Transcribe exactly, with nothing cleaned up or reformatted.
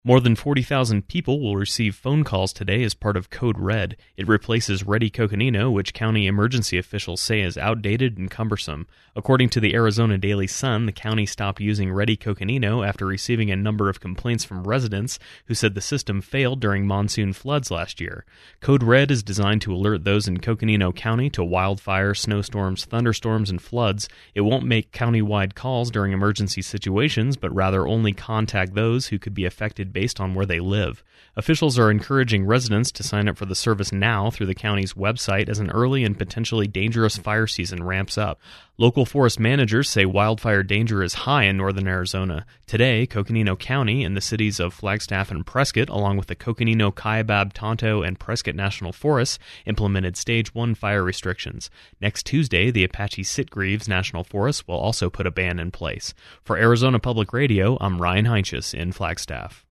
More than forty thousand people will receive phone calls today as part of Code Red. It replaces Ready Coconino, which county emergency officials say is outdated and cumbersome. According to the Arizona Daily Sun, the county stopped using Ready Coconino after receiving a number of complaints from residents who said the system failed during monsoon floods last year. Code Red is designed to alert those in Coconino County to wildfire, snowstorms, thunderstorms, and floods. It won't make county-wide calls during emergency situations, but rather only contact those who could be affected based on where they live. Officials are encouraging residents to sign up for the service now through the county's website as an early and potentially dangerous fire season ramps up. Local forest managers say wildfire danger is high in northern Arizona. Today, Coconino County and the cities of Flagstaff and Prescott, along with the Coconino, Kaibab, Tonto, and Prescott National Forests, implemented Stage one fire restrictions. Next Tuesday, the Apache Sitgreaves National Forest will also put a ban in place. For Arizona Public Radio, I'm Ryan Heinches in Flagstaff.